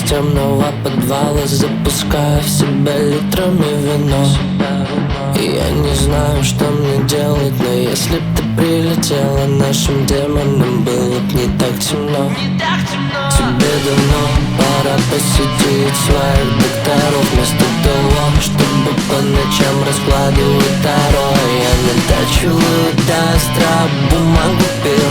темного подвала, запуская в себя литрами вино. И я не знаю, что мне делать, но если б ты прилетела, нашим демонам было б не так темно. Тебе давно пора посетить своих докторов, вместо того, чтобы по ночам раскладывать таро. Я натачиваю до остра бумагу, пил